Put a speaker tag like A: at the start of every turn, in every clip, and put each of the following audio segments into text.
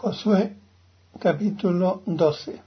A: Josué capítulo 12.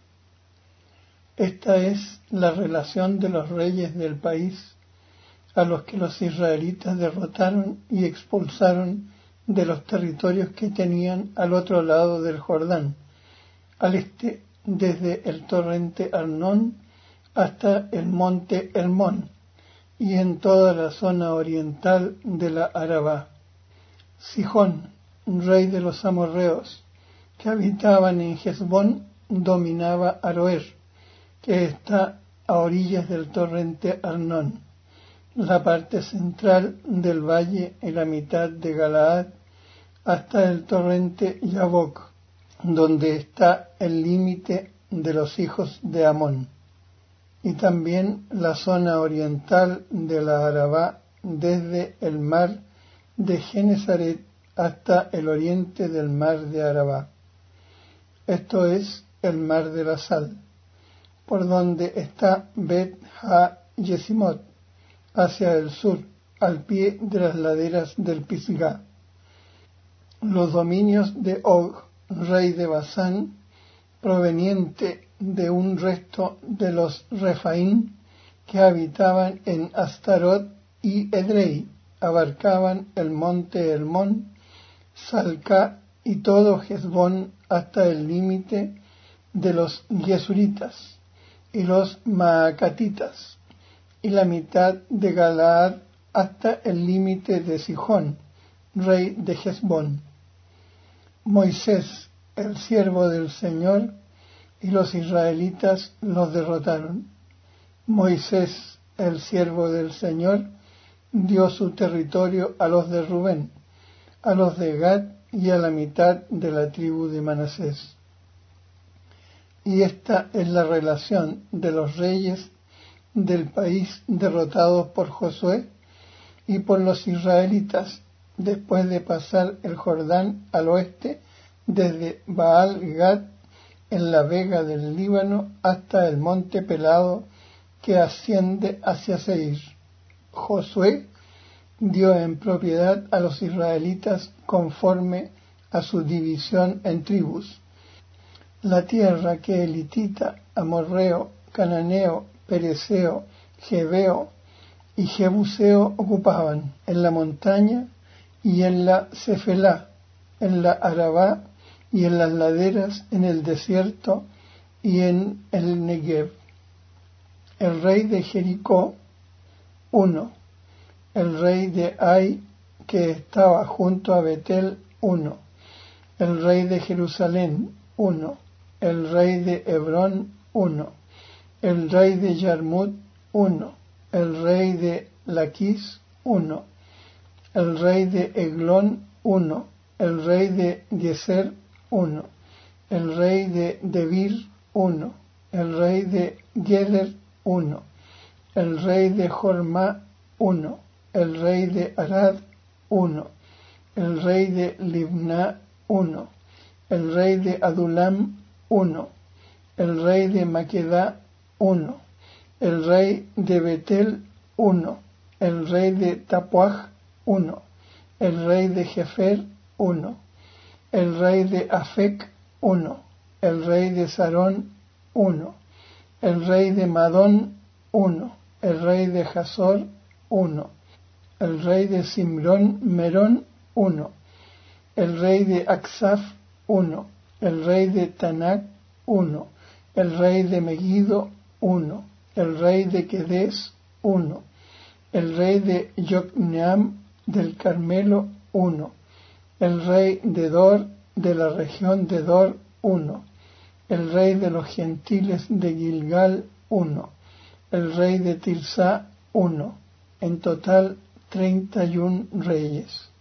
A: Esta es la relación de los reyes del país a los que los israelitas derrotaron y expulsaron de los territorios que tenían al otro lado del Jordán, al este, desde el torrente Arnón hasta el monte Hermón, y en toda la zona oriental de la Arabá. Sihón, rey de los amorreos, que habitaban en Hesbón, dominaba Aroer, que está a orillas del torrente Arnón, la parte central del valle y la mitad de Galaad, hasta el torrente Yabok, donde está el límite de los hijos de Amón, y también la zona oriental de la Arabá, desde el mar de Genesaret hasta el oriente del mar de Arabá. Esto es el mar de la sal, por donde está Bet Ha Yesimot, hacia el sur, al pie de las laderas del Pisgah. Los dominios de Og, rey de Basán, proveniente de un resto de los Refaín que habitaban en Astarot y Edrei, abarcaban el monte Hermón, Salcá y todo Hesbón hasta el límite de los Gesuritas y los Maacatitas, y la mitad de Galaad hasta el límite de Sihón, rey de Hesbón. Moisés, el siervo del Señor, y los israelitas los derrotaron. Moisés, el siervo del Señor, dio su territorio a los de Rubén, a los de Gad y a la mitad de la tribu de Manasés. Y esta es la relación de los reyes del país derrotados por Josué y por los israelitas, después de pasar el Jordán al oeste, desde Baal-Gad en la vega del Líbano hasta el monte Pelado que asciende hacia Seir. Josué dio en propiedad a los israelitas conforme a su división en tribus la tierra que el hitita, amorreo, cananeo, pereceo, jebeo y jebuseo ocupaban, en la montaña y en la Cefelá, en la Arabá y en las laderas, en el desierto y en el Negev. El rey de Jericó, 1. El rey de Ai, que estaba junto a Betel, 1. El rey de Jerusalén, 1. El rey de Hebrón, 1. El rey de Yarmut, 1. El rey de Laquis, 1. El rey de Eglón, 1. El rey de Geser, 1. El rey de Debir, 1. El rey de Geder, 1. El rey de Jormá, 1. El rey de Arad, 1. El rey de Libná, 1. El rey de Adulam, 1. El rey de Maquedá, 1. El rey de Betel, 1. El rey de Tapuaj, 1. El rey de Jefer, 1. El rey de Afec, 1. El rey de Sarón, 1. El rey de Madón, 1. El rey de Jasor, 1. El rey de Simrón Merón, 1. El rey de Aksaf, 1. El rey de Tanac, 1. El rey de Megiddo, 1. El rey de Quedes, 1. El rey de Yocneam del Carmelo, 1. El rey de Dor de la región de Dor, 1. El rey de los gentiles de Gilgal, 1. El rey de Tirsá, 1. En total 31 reyes.